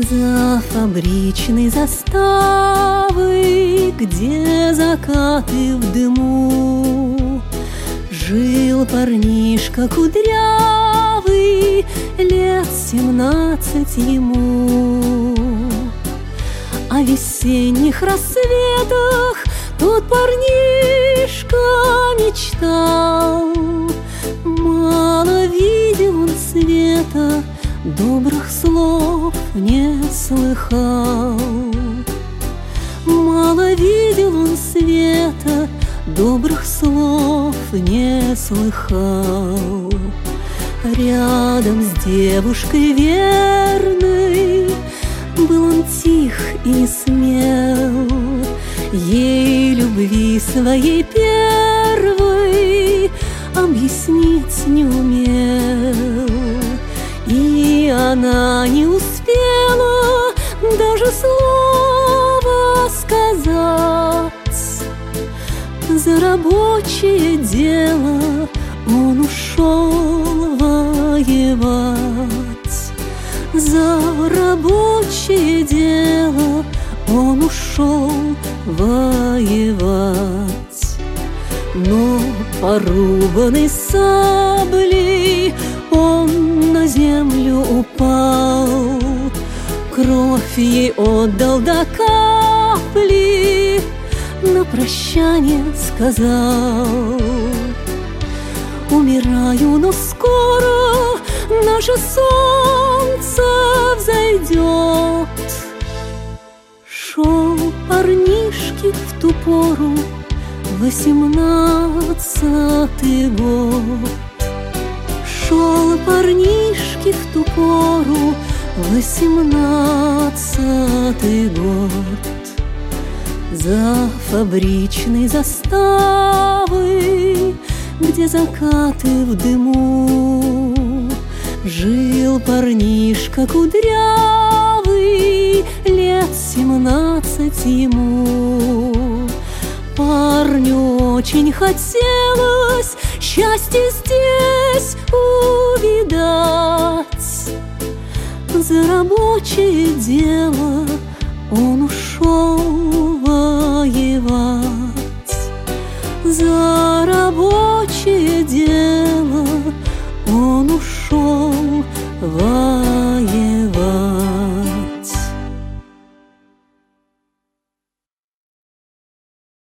За фабричной заставой, где закаты в дыму, жил парнишка кудрявый, лет 17 ему. О весенних рассветах тот парнишка мечтал. Мало видел он света, добрых слов не слыхал. Мало видел он света, добрых слов не слыхал. Рядом с девушкой верной был он тих и смел, ей любви своей первой объяснить не умел. И она не успела даже слова сказать. За рабочее дело он ушел воевать. За рабочее дело он ушел воевать. Но порубанный саблей он на землю упал, кровь ей отдал до капли, на прощание сказал: умираю, но скоро наше солнце взойдет. Шел парнишке в ту пору 18-й год. Шел парнишке в ту пору 18-й год. За фабричной заставой, где закаты в дыму, жил парнишка кудрявый, лет 17 ему. Парню очень хотелось счастье здесь увидать. За рабочее дело он ушел воевать. За